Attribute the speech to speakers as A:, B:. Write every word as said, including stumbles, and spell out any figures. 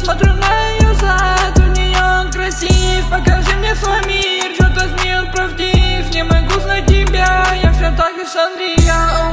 A: смотрю на ее зад, у нее он красив. Покажи мне свой мир, черт возьми, он правдив. Не могу знать тебя, я все так же смотри.